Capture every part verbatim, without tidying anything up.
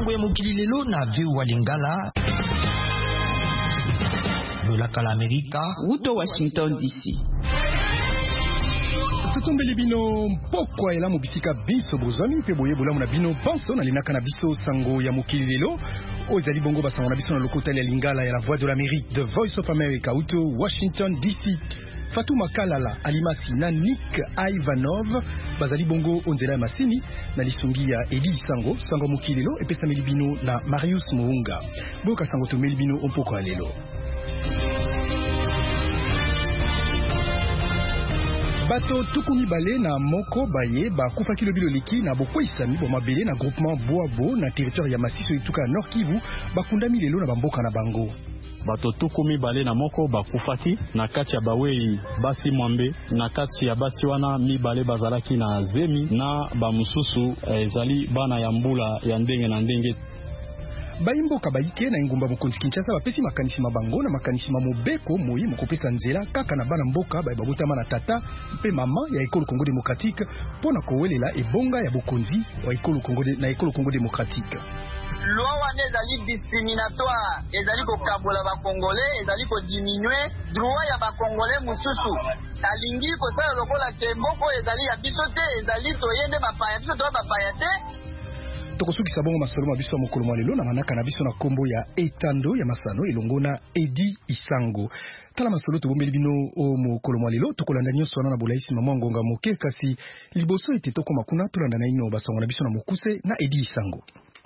sango ya mokili lelo na veu wa Lingala. Lolaka la Amerika. Uto Washington D C. Tutumbeli bino mpoko ela mobisika biso bozwami mpe boye bolamu na bino banso na linaka na biso sango ya mokili lelo. Ozali bongo basango na biso na lokotali ya Lingala ya la Voix de l'Amérique, The Voice of America, uto Washington D C. Fatuma Kalala alimasi na Nick Ivanov bazali bongo onzela ya masini na lisungi ya Edi Sango sango mokili lelo epesa melibino na Marius Muunga. Boka sango to melibino ompoko lelo. Bato tukumi bale na moko baye ba kufa kilo bilo leki na boko isami bo mabele na groupement Boabo na territoire ya Masiso ituka Nord Kivu bakundami lelo na bamboka na bango. Bato tukumi bale na moko bakufaki na kati ya bawei basi mwambe na kati ya basi wana mibale bazalaki na zemi na bamususu ezali bana ya mbula ya ndenge na ndenge. Baimboka baike na ingumba mokonzi Kinshasa bapesi makanisi mabango na makanisi mamobeko moyi mokopesa nzela kaka na bana mboka ba babotama na tata mpe mama ya ekolo Congo Démocratique pona kowelela ebonga ya bokonzi wa ekolo Congo na ekolo Congo Démocratique. Loi wana ezali discriminatoire, ezali kokabola ba Congolais, ezali ko diminuer droit ya ba Congolais mususu. Alingi kosala lokola temboko ezali ya biso te, ezali toyende ba paya biso to ba paya te. Tokosuki sabongo masolo mabiso mokolo mwalelo na manaka na biso na kombo ya Etando ya Masano elongona Edi Isango. Tala masolo to bombeli bino o mokolo mwalelo tokolanda nyonso wana na bolaisi mama ngonga moke kasi liboso ete tokoma kuna tolanda na ino basango na biso na mokuse na Edi Isango.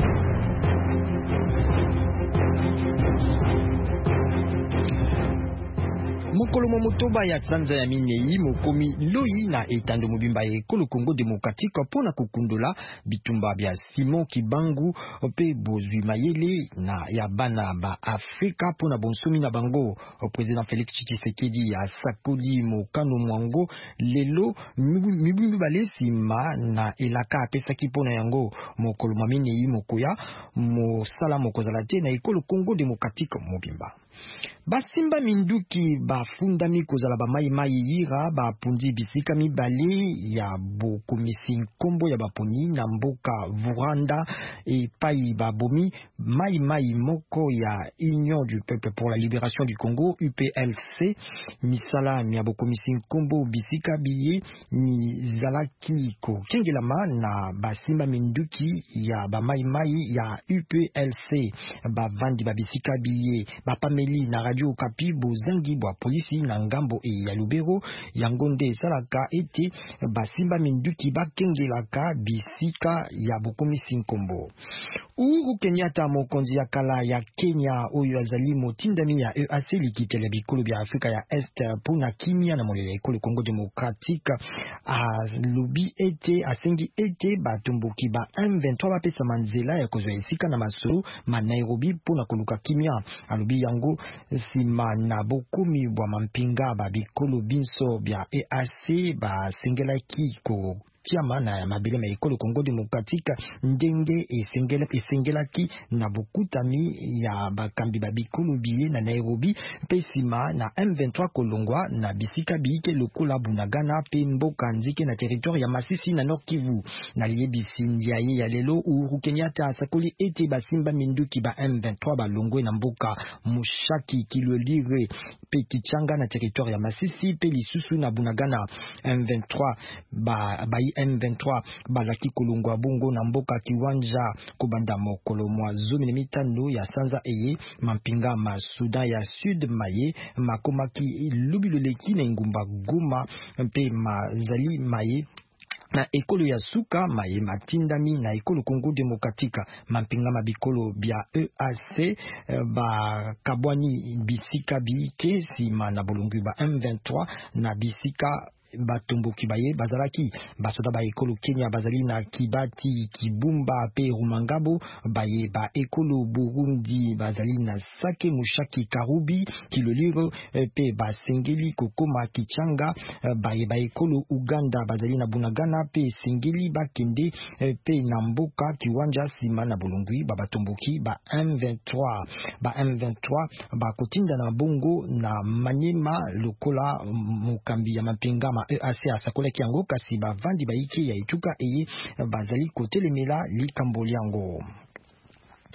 Mokolo motoba ya sanza ya minei mokomi loi na etando mobimba ya ekolo Congo Démocratique pona kukundula bitumba bya Simon Kibangu pe bozwi mayele na ya bana ba Afrika pona bonsomi na bango. Président Félix Tshisekedi ya sakoli mokano mwango lelo mibimbi bale sima na elaka apesaki pona yango mokolo minei mokoya mosala mokozala te na ekolo Congo Démocratique mobimba. Basimba minduki bafundami kozala ba mai mai yira bapundi bisika mibale ya bokomisi nkombo ya baponi na mboka Vuranda e pai babomi mai mai moko ya Union du Peuple pour la Libération du Congo U P L C misala ya bokomisi nkombo bisika biye ni zalaki ko kengelama na basimba minduki ya ba mai mai ya U P L C bavandi babisika biye bapameli na Radio Okapi bozangi bwa polisi na ngambo e ya Lubero yango nde salaka ete basimba minduki bakengelaka bisika ya bokomisi nkombo. Uhuru Kenyatta mokonzi ya kala ya Kenya oyo azali motindami ya E A C likitele bikolo bya Afrika ya Est pona kimia na molele ekolo Congo Démocratique a lobi ete asengi ete batumbuki ba M vingt-trois bapesa manzela ya kozwa esika na masolo ma Nairobi pona koluka kimia alobi yango sima na bokomi bwa mampinga ba bikolo binso bya E A C ba sengelaki ko tiama na mabele ma ekolo Congo Démocratique ndenge esengela esengelaki na bokutami ya bakambi ba bikolo biye na Nairobi pesima na M vingt-trois kolongwa na bisika biike lokola Bunagana pe mboka nzike na territoire ya Masisi na Nord Kivu na liebisi ndiaye ya lelo Uhuru Kenyatta sakoli ete basimba minduki ba M vingt-trois balongwe na mboka Mushaki Kilolire pe Kichanga na territoire ya Masisi pe lisusu na Bunagana. M vingt-trois ba, ba M vingt-trois balaki kolongwa bongo na mboka Kiwanja kobanda mokolo mwa zomi na mitano ya sanza eye mampinga ma Sudan ya Sud maye makomaki lubiloleki na ngumba Goma mpe mazali maye na ekolo ya suka maye matindami na ekolo Congo Démocratique mampinga mabikolo bya E A C ba kabwani bisika biike sima na bolongi ba M vingt-trois na bisika batomboki baye bazalaki basoda ba ekolo Kenya bazali na Kibati Kibumba pe Rumangabo baye ba ekolo Burundi bazali na Sake Mushaki Karubi Kiloliro pe basengeli kokoma Kichanga baye ba ekolo Uganda bazali na Bunagana pe sengeli bakende pe na mboka Kiwanja sima na Bulungwi ba batomboki ba M vingt-trois ba M vingt-trois ba kotinda na bongo na Manyema lokola mukambi ya mampinga E A C asakolaki yango kasi bavandi baike ya ituka eye bazali kotelemela likambo yango.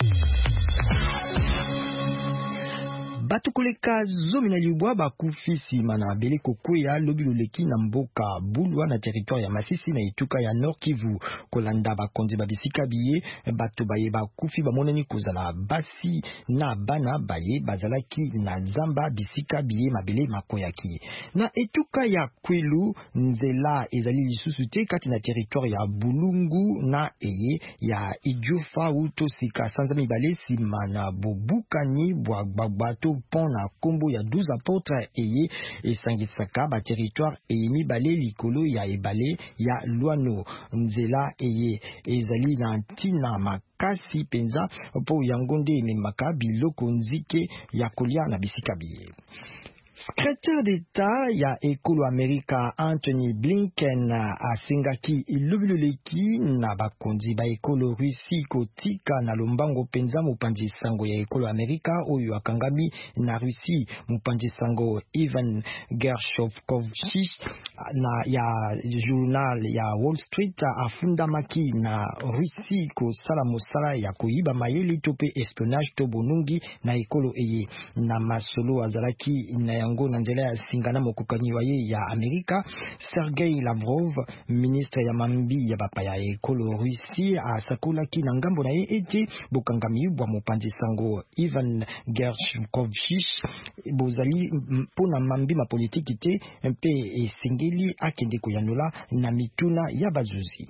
Batukoleka zomi na libwa bakufisi mana bele kokwea lobi loleki na mboka Bulwa na territoire ya Masisi na Ituka ya Nord Kivu kolanda bakonzi babisika biye bato baye bakufi bamonani kozala basi na bana baye bazalaki na zamba bisika biye mabele makoyaki na Etuka ya Kwilu nzela ezali lisusu te kati na territoire ya Bulungu na eye ya Idjofa uto sika sanza mibale simana bobukani bwa bato pont na kombo ya douze apôtres eye esangisaka ba territoire eye mibale likolo ya ebale ya Luano nzela eye ezali na ntina makasi penza po yango nde ememaka biloko nzike ya kolia na bisika biye. Secrétaire d'État ya ekolo Amerika Anthony Blinken asengaki ilobuloleki na bakonzi ba ekolo Russie kotika na lombango penza mopanzi sango ya ekolo Amerika oyo akangami na Russie mopanzi sango Ivan Gershkovich na ya journal ya Wall Street afundamaki na Russie ko sala mosala ya koyiba mayele tope espionnage to bonungi na ekolo eye na masolo azalaki na yango na nzela ya singana mokokani waye ya Amerika. Sergei Lavrov, ministre ya mambi ya bapa ya ekolo Russie, asakolaki na ngambo na ye ete bokangami bwa mopanzi sango Ivan Gershkovich bozali pona mambi ma politiki te mpe esengeli akende koyanola na mituna ya bazuzi.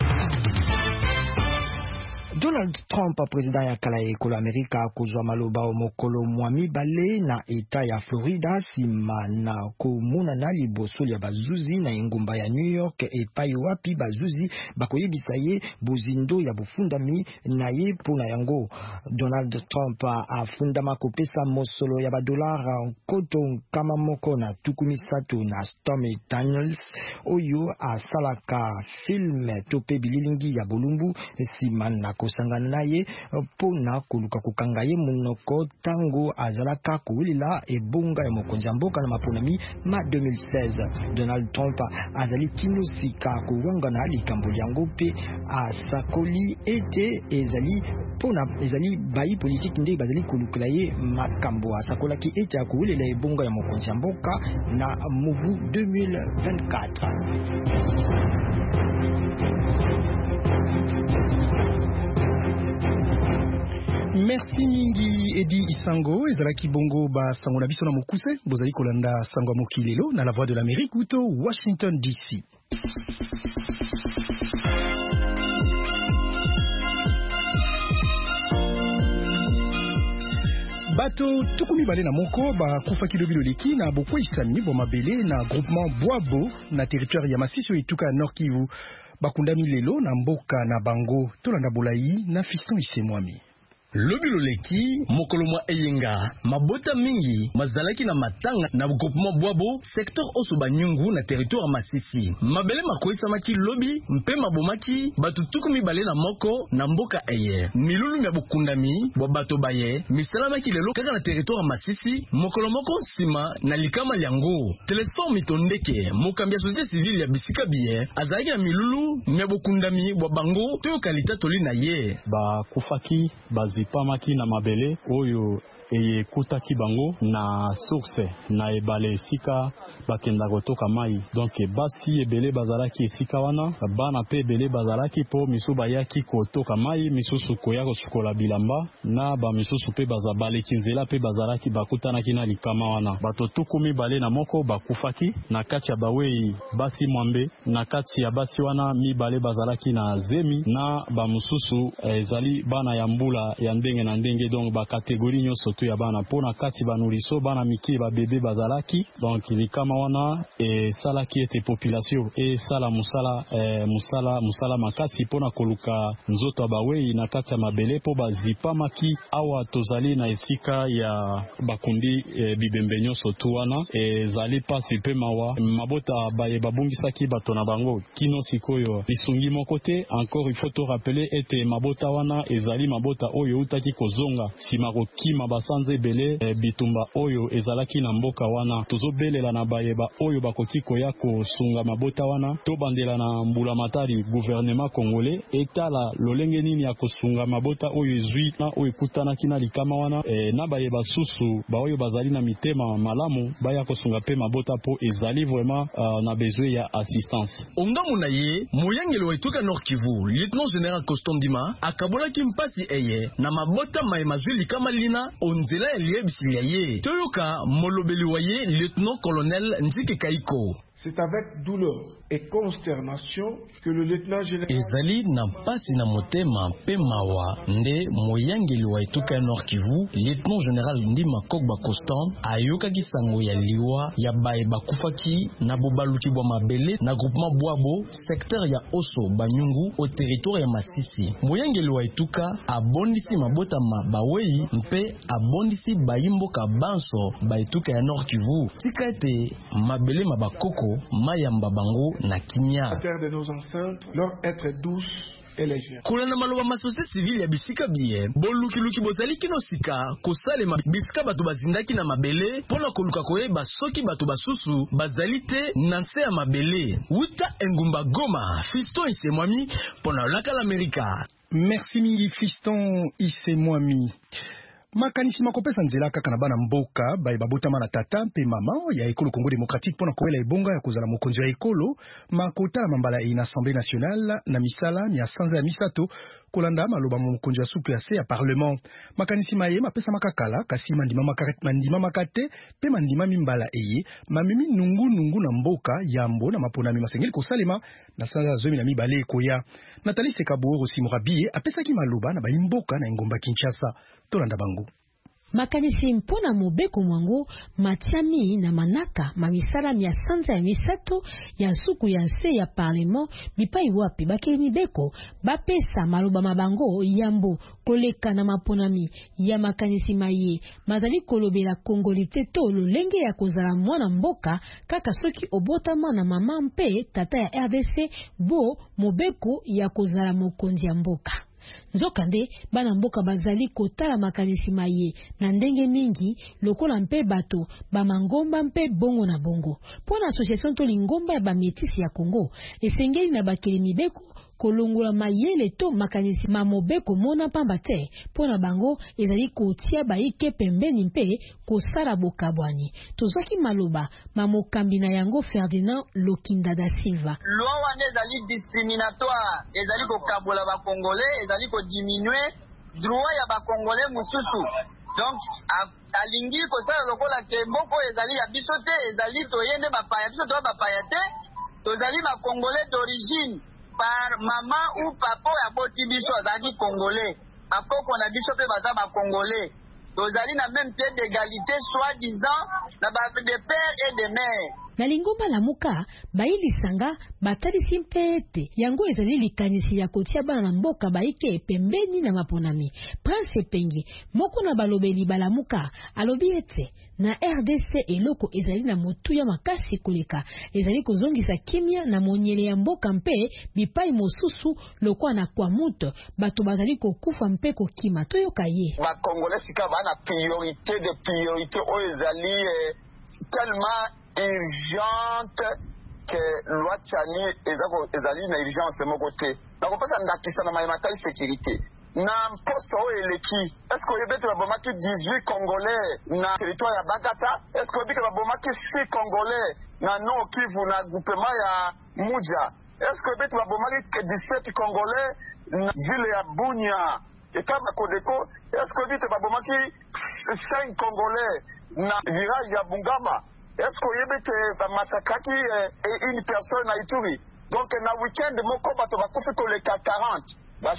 Donald Trump, président ya kala ya ekolo Amerika, kozwa maloba mokolo mwami bale na eta ya Florida sima na komona na liboso ya bazuzi na engumba ya New York epai wapi bazuzi bakoyebisa ye bozindo ya bufundami na ye pona yango. Donald Trump afundama kopesa mosolo ya badolara koto kama moko na tukumi sato na Stormy Daniels oyo asalaka film tope bililingi ya bolumbu sima na kosangana naye pona koluka kukanga ye munoko tango azalaka kuwilila ebonga ya mokonzi mboka na maponami ma deux mille seize. Donald Trump azali kino sika kuwanga na likambo yango pe asakoli ete ezali pona ezali bayi politique nde bazali kolukula ye makambo asakolaki ete akuwilila ebonga ya mokonzi mboka na muvu deux mille vingt-quatre. Merci mingi Edi Isango ezalaki bongo ba sango na biso na mokuse bozali kolanda sango mokilelo na la voix de l'Amérique uto Washington D C. Bato tukumi bale na moko ba kufa kilobilo leki na bokwe isami bo mabele na groupement Boabo na territoire ya Masisi Ituka Nord Kivu bakundami lelo na mboka na bango tolanda bolai na Fiston Isemwami. Lobilo leki mokolo mwa eyenga mabota mingi mazalaki na matanga na groupement Boabo secteur oso banyungu na territoire Masisi mabele makoisa maki lobi mpe mabomaki batu tukumi bale na moko na mboka eye milulu ya bukundami bwa bato baye misalamaki lelo kaka na territoire Masisi mokolo moko nsima na likama lyango Teleson mitondeke mokambia société civile ya bisika biye azalaki na milulu ya bukundami bwa bango to kalita toli na ye ba kufaki bazi pamaki na mabele oyo eye kutaki bango na source na ebale esika bakenda kotoka mai donc basi ebele bazalaki esika wana bana pe ebele bazalaki po misu bayaki kotoka mai misusu koya kosukola bilamba na ba misusu pe bazabale kinzela pe bazalaki bakutanaki na likama wana bato tukumi bale na moko bakufaki na kati ya bawei basi mwambe na kati ya basi wana mibale bazalaki na zemi na ba mususu ezali bana ya mbula ya ndenge na ndenge donc ba kategori nyoso to ya bana pona kati banuriso bana miki ba bébé bazalaki donc likama wana e salaki ete population e sala musala e, musala musala makasi pona koluka nzoto bawei na kati ya mabele po bazipa maki awa tozali na esika ya bakundi e, bibembe nyoso tu wana e zali pasi pe mawa mabota baye babungisaki bato na bango kino sikoyo lisungi moko te encore il faut te rappeler ete mabota wana ezali mabota oyo utaki kozonga sima kokima bas basanze bele e, bitumba oyo ezalaki na mboka wana tozobelela na bayeba oyo bakoki koya kosunga mabota wana tobandela na mbula matari gouvernement congolais etala lolenge nini ya kosunga mabota oyo ezwi na oyo ekutanaki na likama wana e, na bayeba susu ba oyo bazali na mitema malamu baya kosunga pe mabota po ezali vraiment uh, na besoin ya assistance. Ongamu na ye moyangelo etuka Nord Kivu lieutenant général Coston Ndima akabolaki mpasi eye na mabota maemazuli kama lina onzela ya liebisi ya ye toyoka molobeli wa ye lieutenant colonel Njike Kaiko. C'est avec douleur et consternation que le lieutenant général ezali na pasi na motema pe mawa nde moyangeli wa etuka ya Nord Kivu lieutenant général Ndima Kokba Constant ayokaki sango ya liwa ya baye bakufaki na bobaluki bwa mabele na groupement Bwabo secteur ya Oso Banyungu au territoire ya Masisi. Moyangeli wa etuka abondisi mabota ma bawei mpe abondisi bayimboka banso ba etuka ya Nord Kivu tikate mabele mabakoko mayamba bango na kimia. La terre de nos ancêtres, leur être douce et légère. Kulana maloba ma société civile ya bisika biye boluki luki bozali kino sika kosale ma bisika bato bazindaki na mabele pona koluka koyeba soki bato basusu bazali te na nse ya mabele uta engumba Goma Fiston Isemwami pona laka l'Amerika. Merci mingi Fiston Isemwami. Makanisi makopesa nzela kaka na bana mboka baye babotama na tata mpe mama ya ekolo Congo démocratique pona koela ebonga ya kozala mokonzi ya ekolo makota la mambala ina Assemblée nationale na misala ya sanza ya misato kolanda maloba mokonzi ya suku ya se ya parlement. Makanisi maye mapesa makakala kasi mandima makate mandima makate pe mandima mimbala eye mamimi nungu nungu na mboka yambo na maponami masengeli kosalema na sanza zomi na mibale koya. Nathalie Sekaboro Simorabie apesa ki maloba na baimboka na ngomba Kinshasa tolanda bango. Makanisi mpona mobeko mwango matiami na manaka mamisala mia sanza ya misato ya suku ya nse ya parlement bipai wapi bakeli mibeko bapesa maloba mabango yambo koleka na maponami ya makanisi maye mazali kolobela kongolite to lolenge ya kozala mwana mboka kaka soki obotama na mama mpe tata ya R D C bo mobeko ya kozala mokonzi ya mboka. Nzokande bana mboka bazali kotala makanisi maye na ndenge mingi lokola mpe bato bamangomba mpe bongo na bongo. Pona association to lingomba ya bametisi ya Congo esengeli na bakeli mibeko kolongola mayele to makanisi mamobeko mona pamba te pona bango ezali kotia baike pembeni mpe kosala bokabwani. Tozoki maloba mamokambi na yango Ferdinand Lokinda da Silva. Loi wana ezali discriminatoire, ezali kokabola ba Congolais, ezali ko diminuer droit ya ba Congolais mususu. Donc alingi kosala lokola ke mboko ezali ya biso te, ezali toyende bapaya biso to bapaya te, tozali ba Congolais d'origine par maman ou papa ya boti biso azali Congolais. Bakoko na biso pe baza ba Congolais. Tozali na même pied d'égalité soi-disant na ba de père et de mère. Na lingomba la muka baili sanga batali simpete yango ezali likanisi ya kotia bana na mboka baike pembeni na maponami. Prince Pengi moko na balobeli balamuka alobi ete na R D C eloko ezali na motu ya makasi koleka ezali kozongisa kimia na monyele ya mboka mpe bipai mosusu lokwa na kwa muto bato bazali kokufa mpe kokima toyoka ye. Ba Congolais sika bana priorité de priorité o ezali eh, tellement urgente que loi Tchani ezali na urgence moko te. Nakopesa ndakisa na mayematali sécurité. Na mposo eleki. Est-ce que yebete babomaki dix-huit Congolais na territoire ya Bagata? Est-ce que yebete babomaki six Congolais na Nord Kivu na groupement ya Muja? Est-ce que yebete babomaki dix-sept Congolais na ville ya Bunia? Et kama Kodeko, est-ce que yebete babomaki cinq Congolais na village ya Bungama? Est-ce que yebete bamassakaki une personne na Ituri? Donc na week-end moko bato bakufi koleka quarante.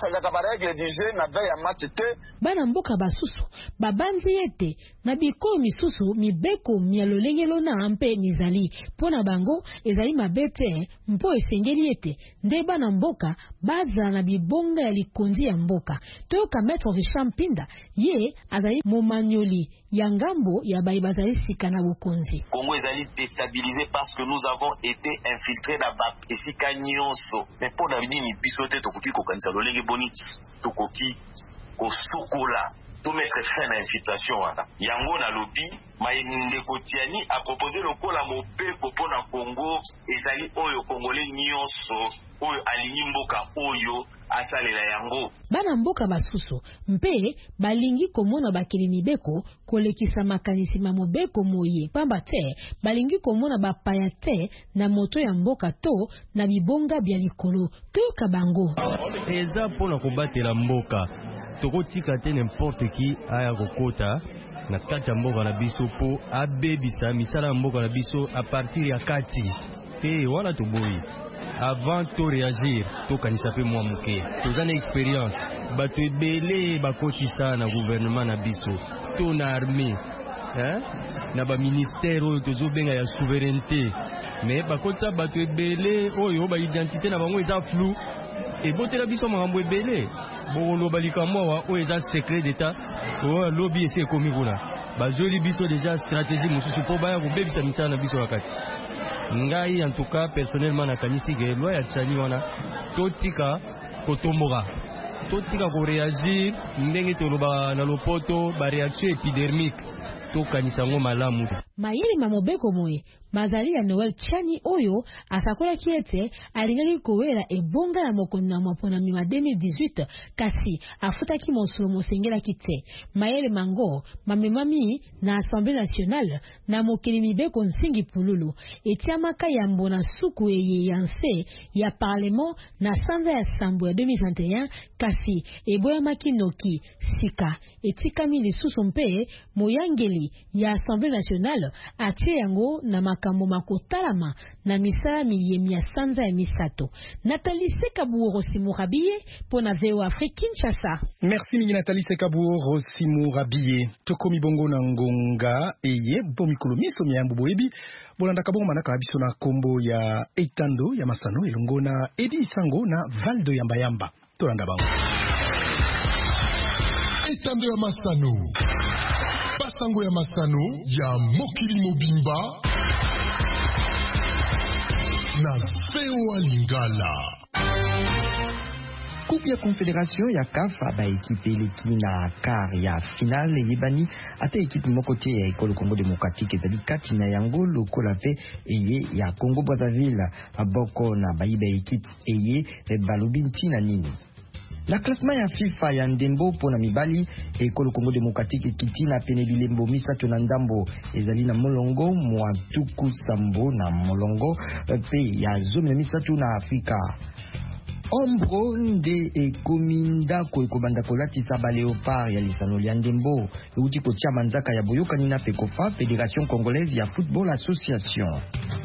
Bana mboka basusu babanzi ete na biko misusu mibeko mialolengelo na ampe mizali pona bango ezali mabete mpo esengeli ete nde bana mboka baza na bibonga ya likonzi ya mboka toyoka maître Richard Mpinda ye azali momanyoli ya ngambo ya bayi bazali sika na bokonzi. Congo ezali déstabilisé parce que nous avons été infiltrés dans ba esika nyonso mais pona bini biso te tokoki kokanisa lolenge boni tokoki kosokola to mettre fin na infiltration wana yango na lobi mayende kotiani a proposer lokola mobeko pona Congo ezali oyo congolais nyonso oyo alingi mboka oyo asalela yango bana mboka basusu mpe balingi komona bakeli mibeko kolekisa makanisi ma mobeko moye pamba te balingi komona bapaya te na moto ya mboka to na bibonga bya likolo toyoka bango eza pona kobatela mboka tokotika te n'importe qui aya kokota na kati ya mboka na biso po abebisa misala ya mboka na biso a partir ya kati te wana toboyi avant to réagir to kanisa pe mwa muke tozana expérience bato ebele bakotisa na gouvernement na biso to na armée hein na ba ministère oyo tozobenga ya souveraineté mais bakotisa bato ebele oyo ba identité na bango eza flou e botela biso makambo ebele boloba likambo wa oyo eza secret d'état oyo lobby ese ekomi kuna bazoli biso déjà stratégie mosusu po baya kobebisa misala na biso wakati ngai en tout cas personnellement nakanisi ke loi ya tsani wana totika kotomboka totika ko réagir ndenge toloba na lopoto ba réaction épidermique tokanisa ngo malamu mayeli mamobeko moye mazali ya Noel Chani oyo asakola kiete alingaki kowela ebonga na mokono na mapona mima deux mille dix-huit kasi afutaki mosolo mosengela kite mayele mango mamemami na Assemblée nationale na mokeli mibeko nsingi pululu etiamaka ya mbona suku eye yanse ya parlement na sanza ya sambo ya deux mille vingt et un kasi eboya makinoki sika etikami lisusu mpe moyangeli ya Assemblée nationale atie yango na makambo makotalama na misala miyemi ya sanza ya misato. Nathalie Sekabou Simurabie pour na V O Afrique Kinshasa. Merci mingi Nathalie Sekabou Simurabie. Tokomi bongo na ngonga eye bomikolo miso miyambu boebi bolanda kabongo manaka abiso na kombo ya Etando ya Masano elongo na Edi Sango na Valdo Yamba Yamba. Tolanda bango. Etando ya Masano. Basango ya Masano ya Mokili Mobimba na V O A Lingala. Coupe ya Confédération ya C A F ba équipe eleki na quart ya finale yebani ata équipe mokote ya École Congo Démocratique ezali kati na yango lokola pe eye ya Congo Brazzaville aboko na bayiba équipe eye balobi ntina nini. La classement ya FIFA ya ndembo pona mibali École Congo Démocratique kiti na pene bilembo misato na ndambo ezali na molongo mwa tuku sambo na molongo pe ya zone misato na Afrika. Ombro nde ekominda ko ekobanda kolatisa ba Léopard ya lisano lya ndembo euti kotia manzaka ya boyokani na Fekofa Fédération Congolaise ya Football Association.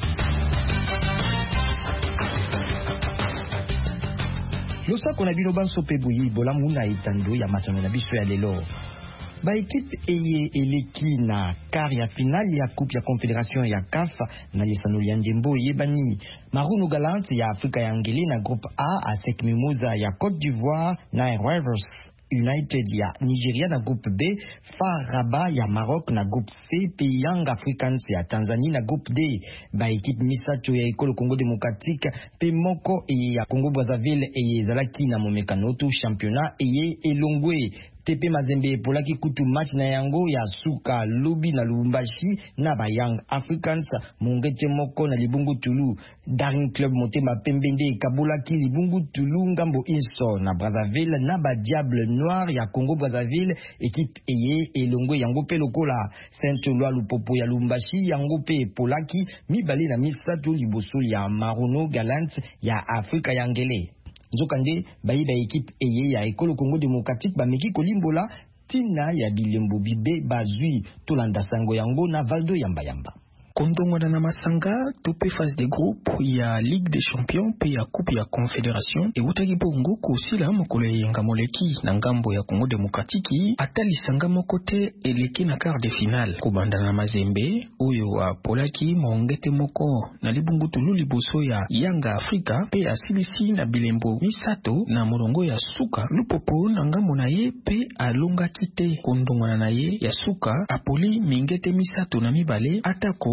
Losa kona biloba sope buyi bola muna Etando ya Masano na biso ya lelo. Ba équipe eye eleki na quart ya finale ya Coupe ya Confédération ya C A F na lisano ya ndembo yebani Maruno Galante ya Afrika ya Ngeli na groupe A avec Mimosa ya Côte d'Ivoire na Rivers United ya Nigeria na groupe B, Far Rabat ya Maroc na groupe C, pe Young Africans ya Tanzanie na groupe D. Ba équipe misato ya École Congo Démocratique pe moko eye ya Congo Brazzaville eye zalaki na momekano to championnat eye elongwe. T P Mazembe polaki kutu match na yango ya suka lobi na Lubumbashi na ba Young Africans mongete moko na Libungu Tulu. Daring Club Motema Pembende kabulaki Libungu Tulu ngambo inso na Brazzaville na ba Diable Noir ya Congo Brazzaville équipe eye elongwe yango pe lokola Saint-Eloi Lupopo ya Lubumbashi yango pe polaki mibali na misato liboso ya Maruno Galante ya Afrika ya Ngele. Nzokande bayi ba équipe eye ya École Congo Démocratique ba meki kolimbola tina ya bilembo bibe bazui tolanda sango yango na Valdo Yamba Yamba. Kondongwana na masanga tope phase de groupe ya Ligue des Champions pe ya Coupe ya Confédération e utaki bongo kosila mokolo yenga moleki na ngambo ya Congo Démocratique atali sanga mokote eleki na quart de finale kubanda na Mazembe oyo wa polaki mongete moko na Libungu Tulu liboso ya Yanga Afrika pe asilisi na bilembo misato na molongo ya suka Lupopo na ngambo na ye pe alonga kite kondongwana na ye ya suka apoli mingete misato na mibale atako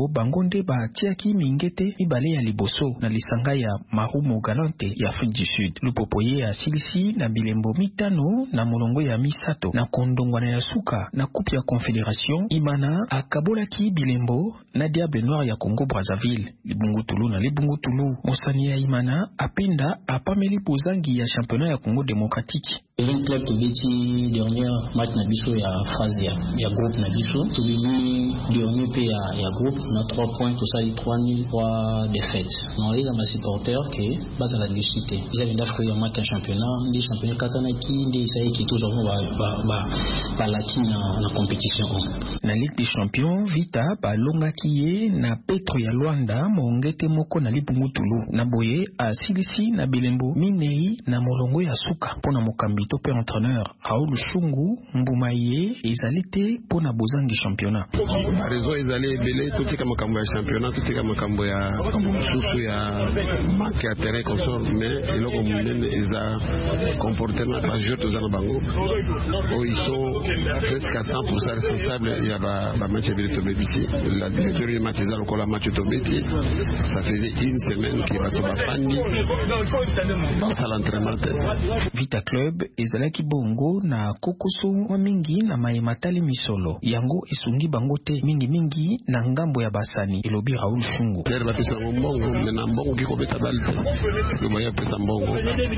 bangonde batiaki mingete mibale ya liboso na lisanga ya Marumo Galante ya Afrique du Sud. Lupopoye asilisi na bilembo mitano na molongo ya misato na kondongwana ya suka na coupe ya Confédération. Imana akabolaki bilembo na Diable Noir ya Congo Brazzaville. Libungutulu na Libungutulu mosani ya Imana apenda apameli pozangi ya championnat ya Congo Démocratique. Un club to biti dernier match na biso ya phase ya, ya groupe na biso. To bimi dernier pe ya, ya groupe na trois points to sali trois nuls trois défaites. Non il a ma supporter que basa la discuter. Ils avaient d'afro ya match en championnat, des championnats katana ki des sai qui toujours ba ba ba, ba la ki na, na compétition. Na Ligue des Champions vita ba longa kiye na Petro ya Luanda mongete moko na Libungutulu. Na boye a silisi na bilembo minei na molongo ya suka pona mokambi to pe entraîneur Raoul Shungu Mbumaye ezalite pona bozangi championnat. Raison ezali belé tout tika makambo ya championnat tout tika makambo ya susu ya manque à terrain consort mais eloko munene eza comportement ba joueur to zana bango oh ils sont presque à cent pour cent responsables ya ba ba match de Tobeti la victoire du match ezalo ko la match Tobeti ça faisait une semaine qui va to ba fandi dans sa l'entraînement Vita Club ezalaki bongo na kokoso wa mingi na mayematali misolo yango esungi bango te mingi mingi na ngambo ya basani elobi Raoul Shungu der ba pesa mbongo na mbongo ki ko beta balte le moyen pesa mbongo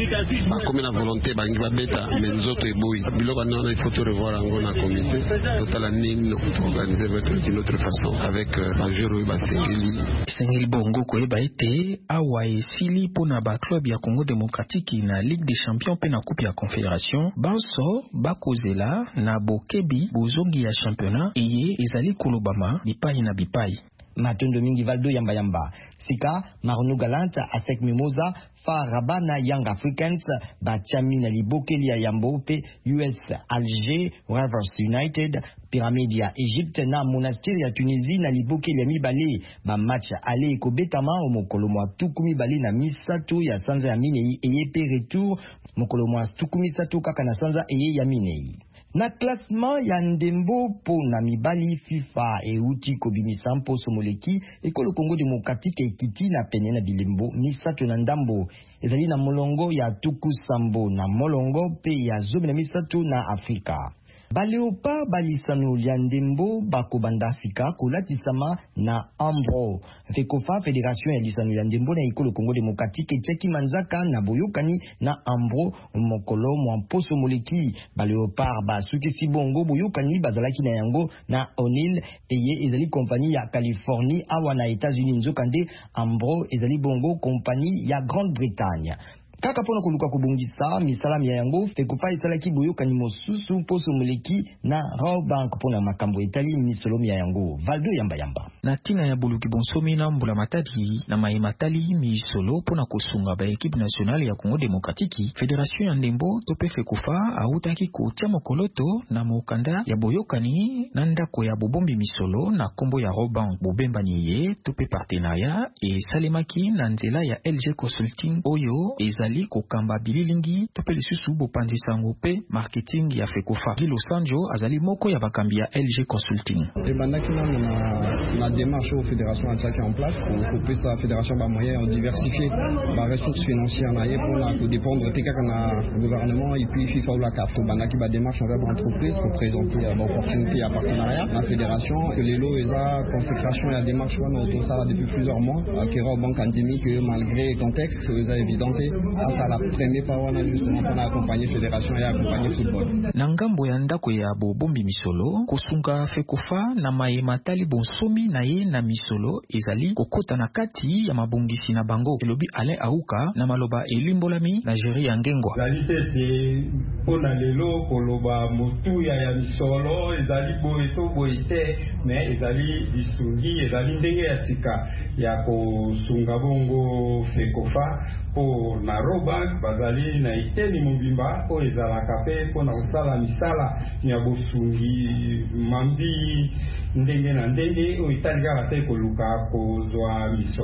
ba comme na volonté ba ngi ba beta menzoto eboyi biloko na il faut revoir ango na comité total ning pour organiser d'une autre façon avec majeur ba sengeli sengeli bongo ko eba ete awa esili pona ba club ya Congo Démocratique na Ligue des Champions pe na coupe ya Confédération banso bakozela na bokebi bozongi ya championnat eye ezali kolobama bipai na bipai. Matondo mingi Valdo yamba yamba sika Marumo Galante avec Mimosa Farabana Young Africans Bachami na libokeli ya Yambo pe U S Alger Rivers United Pyramide ya Egypte na Monastir ya Tunisie na libokeli ya mibale ba match ale ko betama o mokolo mwa tukumi bali na misato ya sanza ya minei eye pe retour mokolo mwa tukumi sato kaka na sanza eye ya minei. Na classement ya ndembo po na mibali FIFA e uti kobimisa mposo moleki ekolo Congo Démocratique ekiti na pene na bilembo misato na ndambo ezali na molongo ya tuku sambo na molongo pe ya zobe na misato na Afrika. Baleopa balisano ya ndembo bakobanda sika kolatisama na Ambro. Fekofa Fédération ya lisano ya ndembo na ekolo Congo Démocratique etiaki manzaka na boyokani na Ambro mokolo mwa mposo moleki. Baleopa basukisi bongo boyokani bazalaki na yango na O'Neill eye ezali kompani ya Californie awa na États-Unis nzokande Ambro ezali bongo kompani ya Grande-Bretagne. Kaka pona koluka kubungisa misala ya yango Fekofa esalaki boyokani mosusu poso moleki na Raw Bank pona makambo etali misolo ya yango Valdo yamba yamba na tina ya buluki bonsomi na mbula matadi na mayematali misolo pona kosunga ba équipe nationale ya Congo Démocratique. Fédération ya ndembo tope Fekofa autaki kotia mokoloto na mokanda ya boyokani na ndako ya bobombi misolo na kombo ya Raw Bank bobembani ye tope partenariat e salemaki na nzela ya L G Consulting oyo ezali kokamba bililingi tope lisusu bopanzi sango pe marketing ya Fekofa. Gilo Sanjo azali moko ya bakambi ya L G Consulting. Et bandaki na na démarche aux fédérations qui en place pour couper sa fédération ba moyen diversifier ba ressources financières na pour la dépendre tika na gouvernement et puis FIFA ou la C A F. Bandaki ba démarche envers l'entreprise pour présenter ba opportunité à partenariat la fédération que les lots esa consécration et démarche wana autour ça depuis plusieurs mois qui rend banque endémique que malgré contexte esa évidenté à la première fois justement pour accompagner fédération et accompagner football. Nangambo ya ndako ya bobombi misolo kosunga Fekofa na mayematali bonsomi na ye na misolo ezali kokota na kati ya mabongisi na bango elobi Alain Auka na maloba elimbolami na Jerry ya Ngengwa. Ezali tete pona lelo koloba motu ya ya misolo ezali boeto boite mais ezali disungi ezali ndenge ya tika ya kosunga bongo Fekofa po na Raw Bank bazali na iteni mobimba o ezalaka pe pona kosala misala ya bosungi mambi ndenge na ndenge o italikaka te koluka kozwa misolo.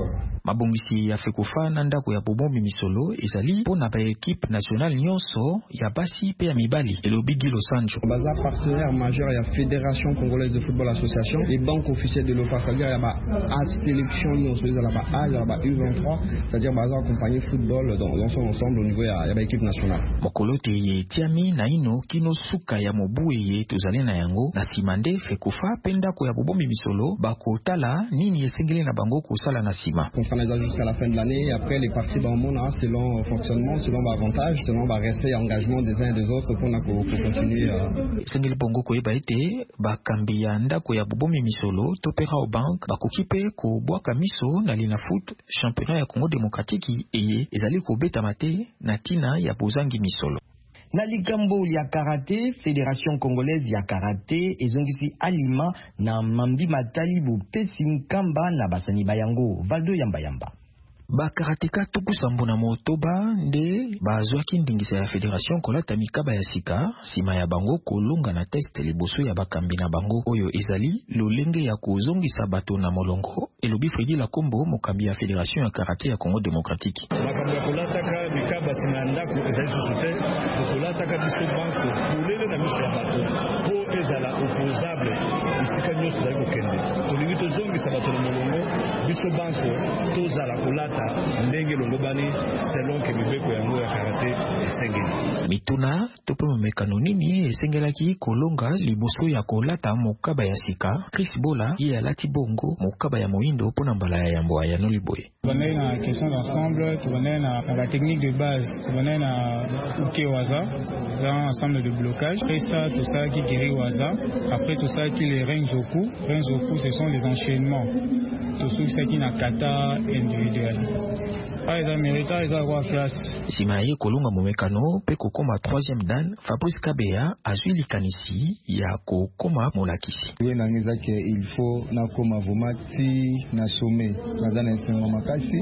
Mabongisi ya Fekofa na ndako ya Bobombi Misolo ezali pona ba équipe nationale nyonso ya basi pe ya mibali elobi Gilo Sanjo. Baza partenaire majeur ya Fédération Congolaise de Football Association et banque officielle de l'O F A, c'est-à-dire ya ba A sélection nyonso ezala ba A ya ba U vingt-trois, c'est-à-dire baza accompagner football dans, dans son ensemble au niveau ya, ya ba équipe nationale. Mokolote ye tiami na ino kino suka ya mobu ye tozali na yango na simande Fekofa pe ndako ya Bobombi Misolo bakotala nini esengeli na bango kosala na sima. On fera les ajustements jusqu'à la fin de l'année et après les parties bah, on a selon fonctionnement, selon avantage, selon bah, respect et engagement des uns et des autres pour, pour, pour continuer à... Sengeli bongo koyeba ete bakambi ya ndako ya Bobombi Misolo topera au bank bakokipe ko bwaka miso na lina foot championnat ya Congo démocratique eye ezali ko beta mate na tina ya Bozangi Misolo. Na likambo ya karate, Fédération Congolaise ya Karate ezongisi alima na mambi matali bu pesi nkamba na basani bayango Valdo Yamba Yamba. Ba karateka tukusambu na motoba nde bazwaki ndingisa ya Fédération kolata mikaba ya sika sima ya bango kolonga na test liboso ya bakambi na bango oyo ezali lolenge ya kozongisa bato na molongo elobi Fredi la Kombo mokambi ya Fédération ya Karate ya Congo démocratique. Makambi ya kolataka mikaba sima ndako ezali susute kolataka biso banso kolele na miso ya bato po ezala opposable isika nyonso zali kokende tolingi tozongisa bato na molongo biso banso tozala kolata ndenge longobani selon ke mibeko yango ya karate esengeli. Mituna tope mekano nini esengelaki kolonga liboso ya kolata mokaba ya sika. Chris Bola ye alati bongo mokaba ya moindo pona mbala ya yambo ya noliboye. Tubane na question d'ensemble, tubane na la technique de base, tubane na uke waza, un ensemble de blocage. Après ça, tout ça qui guérit waza. Après tout ça qui les renzoku. Renzoku ce sont les enchaînements. Tout ça qui n'a kata individuel. Ah, ils ont mérité, ils ont avoir classe. Simaye kolonga momekano pe kokoma troisième dan Fabrice Kabea azwi likanisi ya kokoma molakisi. Oui, nangizaki il faut na koma vomati na sommet na na sengo makasi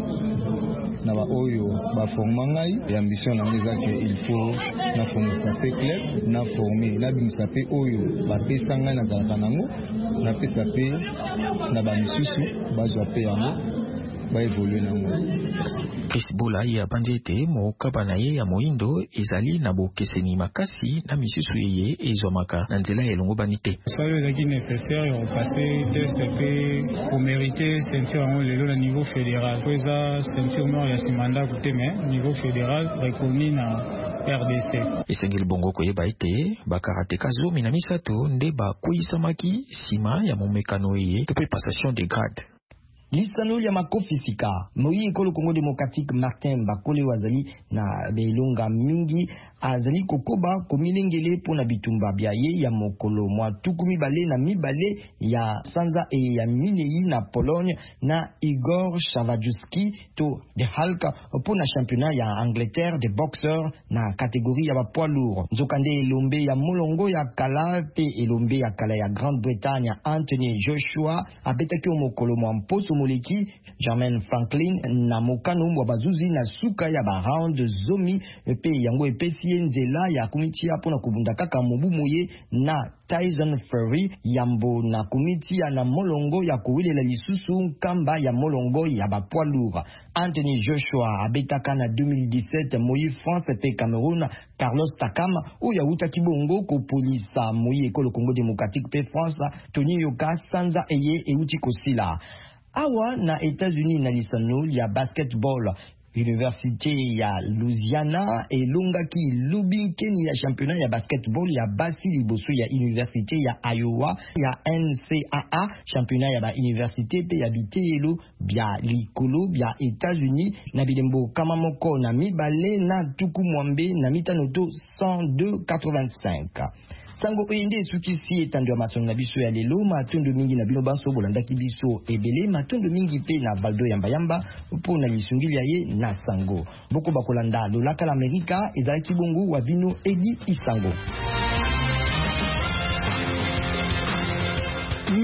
na ba oyo ba forma ngai ambition nangizaki il faut na former pe club na former na bimisa pe oyo ba pesa ngai na zalaka nango na pesa pe na ba misusu bazwa pe yango ba évoluer nango. Chris Bola ya bandete mokaba na ye ya moindo ezali na bokeseni makasi na misusu yeye ezomaka na nzela elongo banite. Ça le qui nécessaire on passer test pe pour mériter ceinture en lelo na niveau fédéral. Kweza ceinture noire ya simanda kuteme niveau fédéral reconnu na R D C. Esengeli bongo koyeba ete bakarateka zomi na misato nde bakoyisamaki sima ya momekano ye tope passation de grade. Lisano ya makofi sika moyi ekolo Congo démocratique Martin Bakole wazali na belonga mingi azali kokoba komilengele pona bitumba bya ye ya mokolo mwa tukumi bale na mibale ya sanza e ya minei na Pologne na Igor Shavajuski to de Hulk pona championnat ya Angleterre de boxeur na catégorie ya ba poids lourd. Nzokande elombe ya molongo ya kala pe elombe ya kala ya Grande-Bretagne Anthony Joshua abetaki mokolo mwa mposo moleki Jermaine Franklin na mokano mwa bazuzi na suka ya ba round zomi pe yango epesi nzela ya kumitia pona kubunda kaka mobu moye na Tyson Fury yambo na kumitia na molongo ya kuwilela lisusu kamba ya molongo ya ba poids lourd. Anthony Joshua abetaka na deux mille dix-sept moyi France pe Cameroun Carlos Takam oya uta kibongo ko polisa moyi ekolo Congo démocratique pe France Tony Yoka sanza eye euti kosila. Awa na États-Unis na lisano ya basketball Université ya Louisiana et Longaki Lubinkeni ya championnat ya basketball ya basi liboso ya Université ya Iowa ya N C A A championnat ya ba université pe ya bitelo bya likolo bya États-Unis na bilembo kama moko na mibale na tuku mwambe na mitanoto cent deux virgule quatre-vingt-cinq. Sango ende sukisi etando ya masono na biso ya lelo matondo mingi na bino banso bolandaki biso ebele matondo mingi pe na Valdo Yamba Yamba po na lisungili ya ye na sango boko bakolanda lolaka l'Amerika ezalaki bongo wa bino Edi Isango. Merci.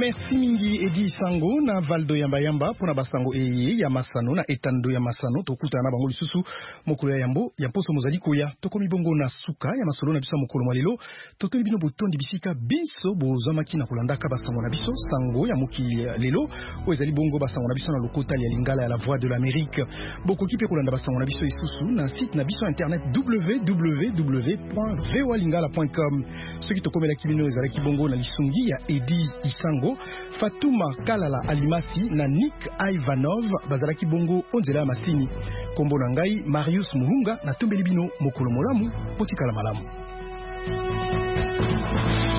Merci mingi Edi Sango na Valdo Yamba Yamba pona basango eye ya masano na etando ya masano tokuta na bango lisusu mokolo ya yambo ya poso mozali koya tokomi bongo na suka ya masolo na biso mokolo malelo totoli bino botondi bisika biso bozamaki na kolandaka basango na biso sango ya mokili lelo o ezali bongo basango na biso na lokota ya lingala ya la voix de l'Amérique bokoki pe kolanda basango na biso isusu na site na biso internet w w w point voa lingala point com soki tokomelaki bino ezalaki bongo na lisungi ya Edi Isango Fatuma Kalala Alimasi na Nick Ivanov bazalaki bongo onzela masini kombo na ngai Marius Muhunga na tombeli bino mokolo molamu potikala malamu.